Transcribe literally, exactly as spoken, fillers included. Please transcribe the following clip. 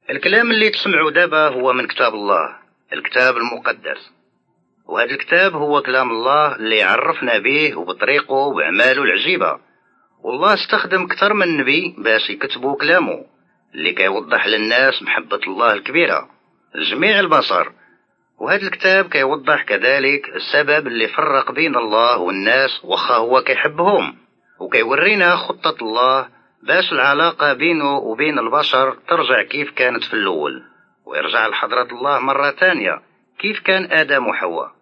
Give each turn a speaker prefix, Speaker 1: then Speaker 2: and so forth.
Speaker 1: الكلام اللي تسمعوا دابا هو من كتاب الله، الكتاب المقدس. وهذا الكتاب هو كلام الله اللي عرفنا به وبطريقه وبأعماله العجيبة. والله استخدم كثر من نبي باش يكتبوا كلامه اللي كيوضح للناس محبة الله الكبيرة لجميع البشر. وهذا الكتاب كيوضح كذلك السبب اللي فرق بين الله والناس وخا هو كيحبهم، وكيورينا خطة الله باش العلاقة بينه وبين البشر ترجع كيف كانت في الأول، ويرجع لحضرة الله مرة تانية كيف كان آدم وحواء.